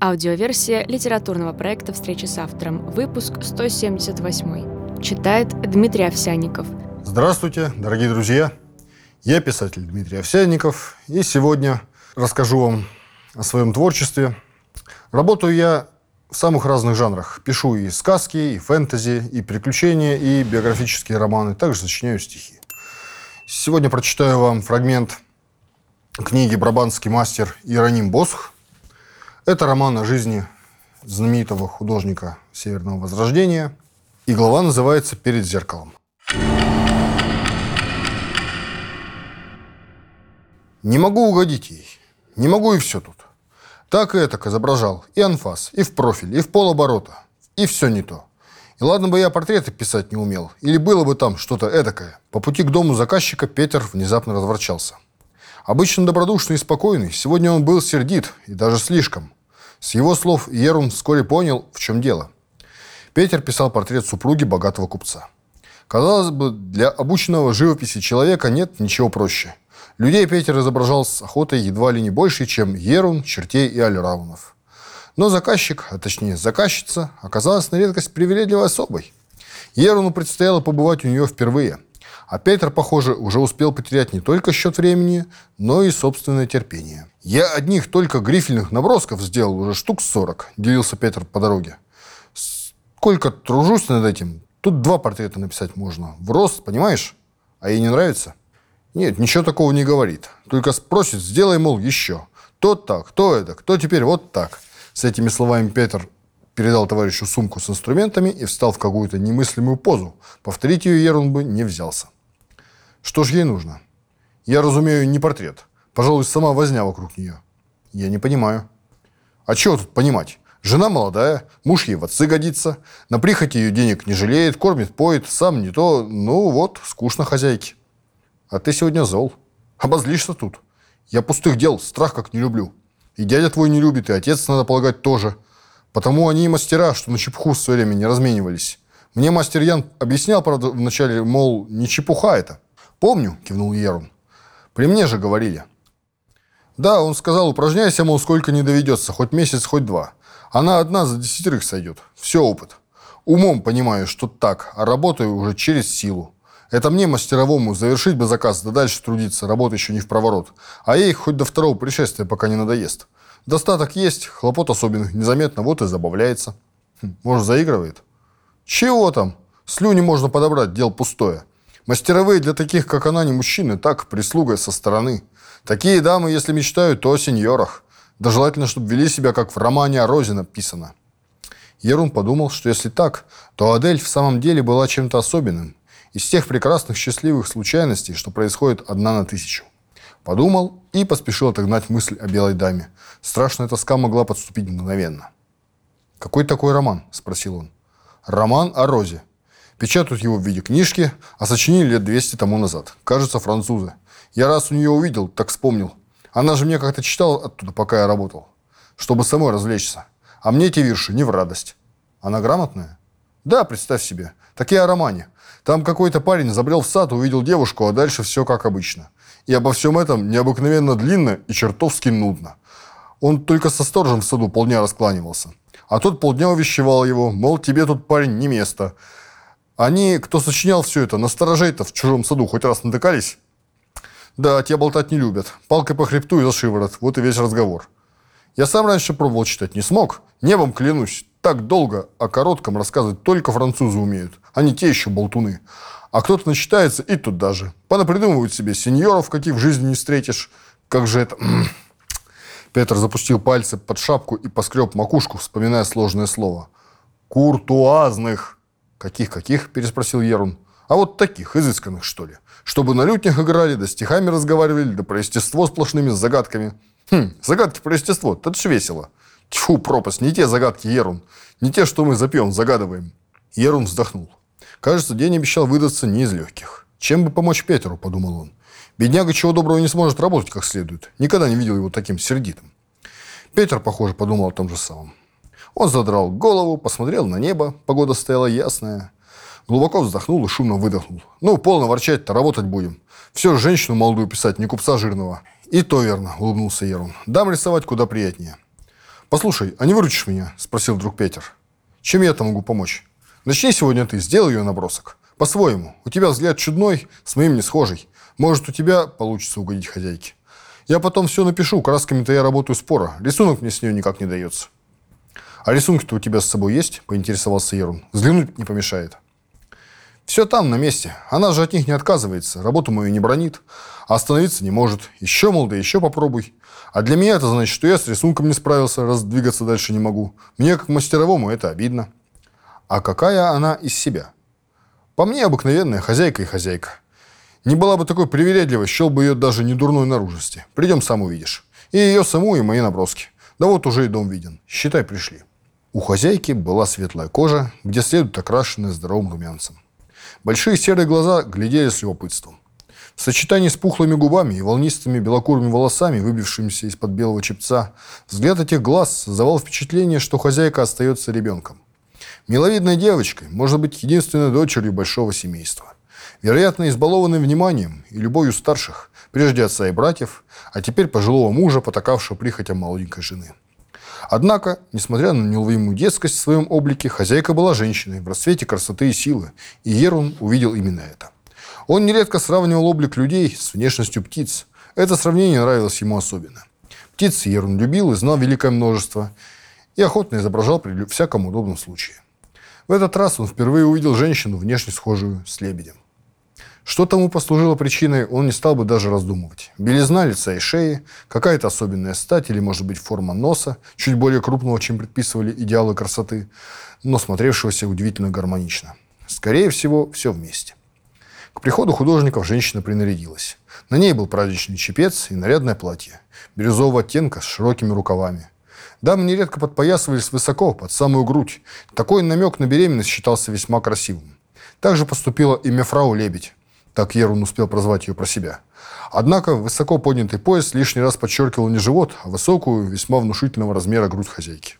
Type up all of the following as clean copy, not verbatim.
Аудиоверсия литературного проекта «Встреча с автором». Выпуск 178. Читает Дмитрий Овсянников. Здравствуйте, дорогие друзья! Я писатель Дмитрий Овсянников, и сегодня расскажу вам о своем творчестве. Работаю я в самых разных жанрах. Пишу и сказки, и фэнтези, и приключения, и биографические романы. Также сочиняю стихи. Сегодня прочитаю вам фрагмент книги «Брабантский мастер» Иероним Босх. Это роман о жизни знаменитого художника Северного Возрождения. И глава называется «Перед зеркалом». Не могу угодить ей. Не могу и все тут. Так и этак изображал и анфас, и в профиль, и в полоборота. И все не то. И ладно бы я портреты писать не умел, или было бы там что-то эдакое. По пути к дому заказчика Петер внезапно разворчался. Обычно добродушный и спокойный, сегодня он был сердит, и даже слишком. С его слов Ерун вскоре понял, в чем дело. Петер писал портрет супруги богатого купца. Казалось бы, для обученного живописи человека нет ничего проще. Людей Петер изображал с охотой едва ли не больше, чем Ерун, чертей и альраунов. Но заказчик, а точнее заказчица, оказалась на редкость привередливой особой. Еруну предстояло побывать у нее впервые. А Петр, похоже, уже успел потерять не только счет времени, но и собственное терпение. «Я одних только грифельных набросков сделал уже штук 40», – делился Петр по дороге. «Сколько тружусь над этим, тут 2 портрета написать можно. В рост, понимаешь? А ей не нравится?» «Нет, ничего такого не говорит. Только спросит, сделай, мол, еще. То так, то это, то теперь вот так». С этими словами Петр передал товарищу сумку с инструментами и встал в какую-то немыслимую позу. Повторить ее Ерун бы не взялся. Что ж ей нужно? Я разумею, не портрет. Пожалуй, сама возня вокруг нее. Я не понимаю. А чего тут понимать? Жена молодая, муж ей в отцы годится, на прихоти ее денег не жалеет, кормит, поет, сам не то. Ну вот, скучно хозяйке. А ты сегодня зол. Обозлишься тут. Я пустых дел, страх как не люблю. И дядя твой не любит, и отец, надо полагать, тоже. Потому они и мастера, что на чепуху в свое время не разменивались. Мне мастер Ян объяснял, правда, вначале, мол, не чепуха это. «Помню», – кивнул Ерун. «При мне же говорили». «Да, он сказал, упражняйся, мол, сколько не доведется, хоть месяц, хоть 2. Она одна за 10 сойдет. Все опыт. Умом понимаю, что так, а работаю уже через силу. Это мне, мастеровому, завершить бы заказ, да дальше трудиться, работа еще не в проворот. А ей хоть до 2-го пришествия, пока не надоест. Достаток есть, хлопот особенных незаметно, вот и забавляется». Может, заигрывает? Чего там? Слюни можно подобрать, дело пустое. Мастеровые для таких, как она, не мужчины, так, прислуга со стороны. Такие дамы, если мечтают, то о сеньорах. Да желательно, чтобы вели себя, как в романе о Розе написано. Ерун подумал, что если так, то Адель в самом деле была чем-то особенным. Из тех прекрасных счастливых случайностей, что происходит 1 на 1000. Подумал и поспешил отогнать мысль о белой даме. Страшная тоска могла подступить мгновенно. «Какой такой роман?» – спросил он. «Роман о Розе. Печатают его в виде книжки, а сочинили лет 200 тому назад. Кажется, французы. Я раз у нее увидел, так вспомнил. Она же мне как-то читала оттуда, пока я работал. Чтобы самой развлечься. А мне эти вирши не в радость. Она грамотная?» «Да, представь себе. Так я о романе. Там какой-то парень забрел в сад, увидел девушку, а дальше все как обычно. И обо всем этом необыкновенно длинно и чертовски нудно. Он только со сторожем в саду полдня раскланивался. А тот полдня увещевал его, мол, тебе тут, парень, не место. Они, кто сочинял все это, на сторожей-то в чужом саду хоть раз натыкались? Да, те болтать не любят. Палкой по хребту и за шиворот. Вот и весь разговор. Я сам раньше пробовал читать, не смог. Небом клянусь. Так долго о коротком рассказывать только французы умеют. Они те еще болтуны. А кто-то начитается и тут даже. Понапридумывают себе сеньоров, каких в жизни не встретишь. Как же это... Петр запустил пальцы под шапку и поскреб макушку, вспоминая сложное слово. «Куртуазных». «Каких?» – переспросил Ерун. «А вот таких, изысканных, что ли. Чтобы на лютнях играли, да стихами разговаривали, да про естество сплошными с загадками». Загадки про естество, это ж весело. Тьфу, пропасть, не те загадки, Ерун. Не те, что мы за пьем загадываем». Ерун вздохнул. Кажется, день обещал выдаться не из легких. Чем бы помочь Петеру, подумал он. Бедняга чего доброго не сможет работать как следует. Никогда не видел его таким сердитым. Петр, похоже, подумал о том же самом. Он задрал голову, посмотрел на небо. Погода стояла ясная. Глубоко вздохнул и шумно выдохнул. «Ну, полно ворчать-то, работать будем. Все же женщину молодую писать, не купца жирного». «И то верно», — улыбнулся Ерун. «Дам рисовать куда приятнее». «Послушай, а не выручишь меня?» – спросил вдруг Петер. «Чем я-то могу помочь? Начни сегодня ты, сделай ее набросок. По-своему. У тебя взгляд чудной, с моим не схожий. Может, у тебя получится угодить хозяйке. Я потом все напишу, красками-то я работаю споро. Рисунок мне с нее никак не дается». «А рисунки-то у тебя с собой есть?» – поинтересовался Ерун. «Взглянуть не помешает». «Все там, на месте. Она же от них не отказывается, работу мою не бранит, а остановиться не может. Еще, мол, да еще попробуй. А для меня это значит, что я с рисунком не справился, раз двигаться дальше не могу. Мне, как мастеровому, это обидно». «А какая она из себя?» «По мне, обыкновенная хозяйка и хозяйка. Не была бы такой привередливой, счел бы ее даже не дурной наружности. Придем, сам увидишь. И ее саму, и мои наброски. Да вот уже и дом виден. Считай, пришли». У хозяйки была светлая кожа, где следует окрашенная здоровым румянцем. Большие серые глаза глядели с любопытством. В сочетании с пухлыми губами и волнистыми белокурыми волосами, выбившимися из-под белого чепца, взгляд этих глаз создавал впечатление, что хозяйка остается ребенком. Миловидной девочкой, может быть, единственной дочерью большого семейства. Вероятно, избалованной вниманием и любовью старших, прежде отца и братьев, а теперь пожилого мужа, потакавшего прихотям молоденькой жены. Однако, несмотря на неуловимую детскость в своем облике, хозяйка была женщиной в расцвете красоты и силы, и Ерун увидел именно это. Он нередко сравнивал облик людей с внешностью птиц. Это сравнение нравилось ему особенно. Птиц Ерун любил и знал великое множество, и охотно изображал при всяком удобном случае. В этот раз он впервые увидел женщину, внешне схожую с лебедем. Что тому послужило причиной, он не стал бы даже раздумывать. Белизна лица и шеи, какая-то особенная стать или, может быть, форма носа, чуть более крупного, чем предписывали идеалы красоты, но смотревшегося удивительно гармонично. Скорее всего, все вместе. К приходу художников женщина принарядилась. На ней был праздничный чепец и нарядное платье, бирюзового оттенка с широкими рукавами. Дамы нередко подпоясывались высоко, под самую грудь. Такой намек на беременность считался весьма красивым. Так же поступила и мефрау Лебедь. Так Ерун успел прозвать ее про себя. Однако высоко поднятый пояс лишний раз подчеркивал не живот, а высокую, весьма внушительного размера грудь хозяйки.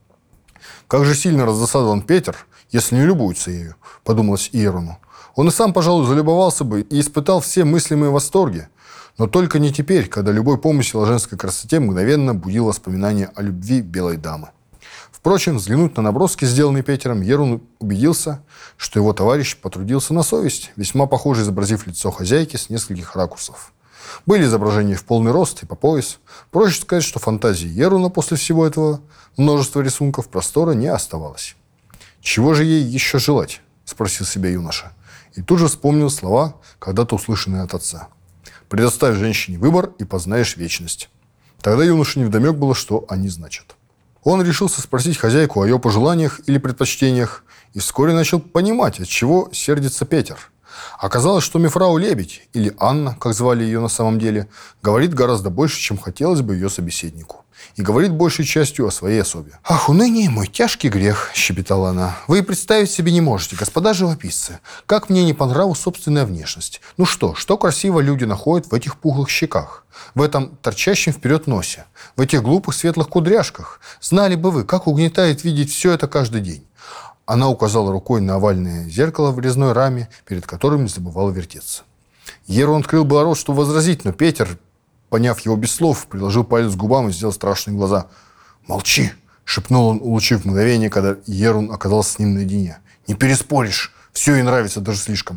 «Как же сильно раздосадован Петер, если не любуется ею», – подумалось Еруну. Он и сам, пожалуй, залюбовался бы и испытал все мыслимые восторги. Но только не теперь, когда любой помысел о женской красоте мгновенно будил воспоминания о любви белой дамы. Впрочем, взглянуть на наброски, сделанные Петером, Ерун убедился, что его товарищ потрудился на совесть, весьма похоже изобразив лицо хозяйки с нескольких ракурсов. Были изображения в полный рост и по пояс. Проще сказать, что фантазии Еруна после всего этого множества рисунков простора не оставалось. «Чего же ей еще желать?» – спросил себя юноша. И тут же вспомнил слова, когда-то услышанные от отца. «Предоставь женщине выбор и познаешь вечность». Тогда юноше невдомек было, что они значат. Он решился спросить хозяйку о ее пожеланиях или предпочтениях и вскоре начал понимать, от чего сердится Петер. Оказалось, что мефрау Лебедь, или Анна, как звали ее на самом деле, говорит гораздо больше, чем хотелось бы ее собеседнику. И говорит большей частью о своей особе. «Ах, уныние мой тяжкий грех», – щебетала она. «Вы и представить себе не можете, господа живописцы, как мне не по нраву собственная внешность. Ну что красиво люди находят в этих пухлых щеках, в этом торчащем вперед носе, в этих глупых светлых кудряшках. Знали бы вы, как угнетает видеть все это каждый день». Она указала рукой на овальное зеркало в резной раме, перед которым не забывала вертеться. Ерун открыл было рот, чтобы возразить, но Петер, поняв его без слов, приложил палец к губам и сделал страшные глаза. «Молчи!» – шепнул он, улучив мгновение, когда Ерун оказался с ним наедине. «Не переспоришь! Все ей нравится даже слишком!»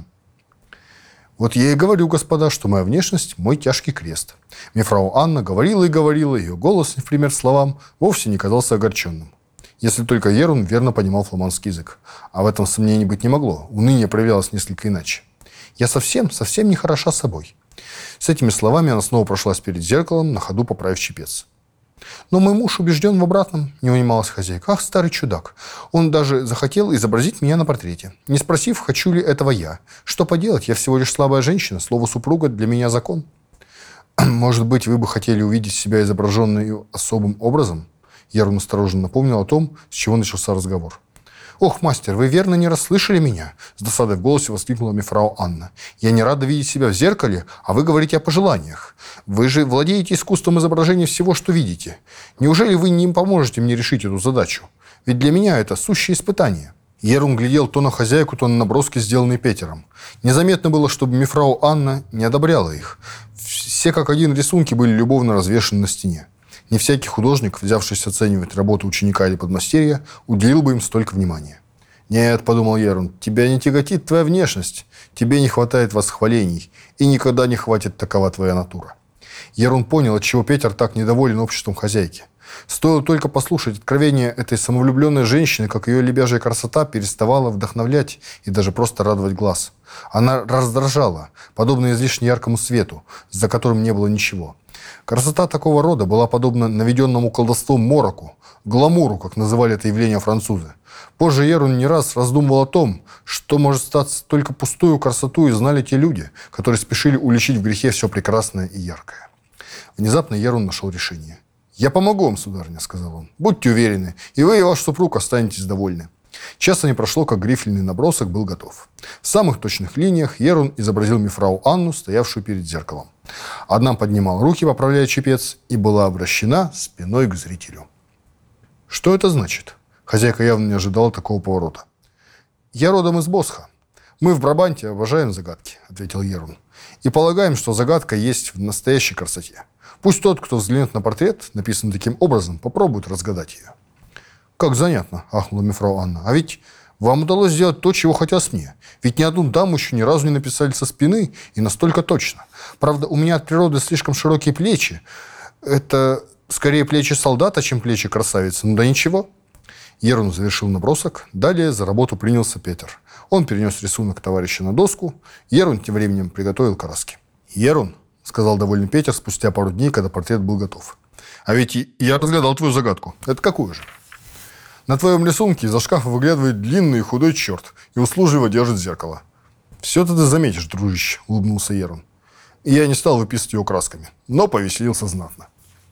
«Вот я и говорю, господа, что моя внешность – мой тяжкий крест». Мефрау Анна говорила и говорила, ее голос, в пример словам, вовсе не казался огорченным. Если только Ерун верно понимал фламандский язык. А в этом сомнений быть не могло. Уныние проявлялось несколько иначе. «Я совсем не хороша собой». С этими словами она снова прошлась перед зеркалом, на ходу поправив чепец. «Но мой муж убежден в обратном», – не унималась хозяйка. «Ах, старый чудак! Он даже захотел изобразить меня на портрете, не спросив, хочу ли этого я. Что поделать, я всего лишь слабая женщина, слово супруга для меня закон». «Может быть, вы бы хотели увидеть себя изображенную особым образом?» Ерун осторожно напомнил о том, с чего начался разговор. «Ох, мастер, вы верно не расслышали меня?» С досадой в голосе воскликнула мефрау Анна. «Я не рада видеть себя в зеркале, а вы говорите о пожеланиях. Вы же владеете искусством изображения всего, что видите. Неужели вы не поможете мне решить эту задачу? Ведь для меня это сущее испытание». Ерун глядел то на хозяйку, то на наброски, сделанные Петером. Незаметно было, чтобы мефрау Анна не одобряла их. Все как один рисунки были любовно развешаны на стене. Не всякий художник, взявшись оценивать работу ученика или подмастерья, уделил бы им столько внимания. «Нет», — подумал Ерун, — «тебя не тяготит твоя внешность, тебе не хватает восхвалений, и никогда не хватит такова твоя натура». Ерун понял, отчего Петер так недоволен обществом хозяйки. Стоило только послушать откровение этой самовлюбленной женщины, как ее лебяжья красота переставала вдохновлять и даже просто радовать глаз. Она раздражала, подобно излишне яркому свету, за которым не было ничего. Красота такого рода была подобна наведенному колдовством мороку, гламуру, как называли это явление французы. Позже Ерун не раз раздумывал о том, что может статься только пустую красоту, и знали те люди, которые спешили уличить в грехе все прекрасное и яркое. Внезапно Ерун нашел решение. «Я помогу вам, сударыня», — сказал он. «Будьте уверены, и вы, и ваш супруг останетесь довольны». Часа не прошло, как грифельный набросок был готов. В самых точных линиях Ерун изобразил мефрау Анну, стоявшую перед зеркалом. Одна поднимала руки, поправляя чепец, и была обращена спиной к зрителю. «Что это значит?» Хозяйка явно не ожидала такого поворота. «Я родом из Босха. Мы в Брабанте обожаем загадки», — ответил Ерун. «И полагаем, что загадка есть в настоящей красоте. Пусть тот, кто взглянет на портрет, написанный таким образом, попробует разгадать ее». «Как занятно», — ахнула мефрау Анна. «А ведь вам удалось сделать то, чего хотелось мне. Ведь ни одну даму еще ни разу не написали со спины и настолько точно. Правда, у меня от природы слишком широкие плечи. Это скорее плечи солдата, чем плечи красавицы. Ну да ничего». Ерун завершил набросок. Далее за работу принялся Петер. Он перенес рисунок товарища на доску. Ерун тем временем приготовил краски. «Ерун», — сказал довольный Петер спустя пару дней, когда портрет был готов. «А ведь я разгадал твою загадку. Это какую же?» «На твоем рисунке из-за шкафа выглядывает длинный и худой черт и услужливо держит зеркало». «Все-то ты заметишь, дружище», — улыбнулся Ерун. И я не стал выписывать его красками, но повеселился знатно.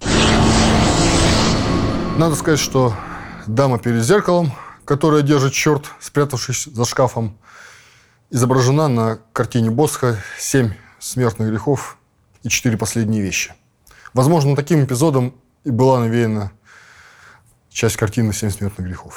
Надо сказать, что дама перед зеркалом, которая держит черт, спрятавшись за шкафом, изображена на картине Босха «7 смертных грехов и 4 последние вещи». Возможно, таким эпизодом и была навеяна часть картины «7 смертных грехов».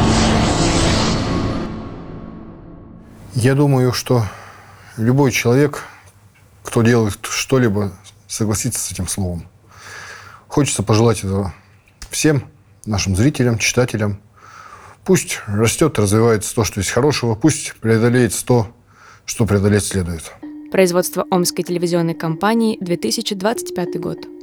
Я думаю, что любой человек, кто делает что-либо, согласится с этим словом. Хочется пожелать этого всем нашим зрителям, читателям. Пусть растет, развивается то, что есть хорошего, пусть преодолеет то, что преодолеть следует. Производство Омской телевизионной компании, 2025 год.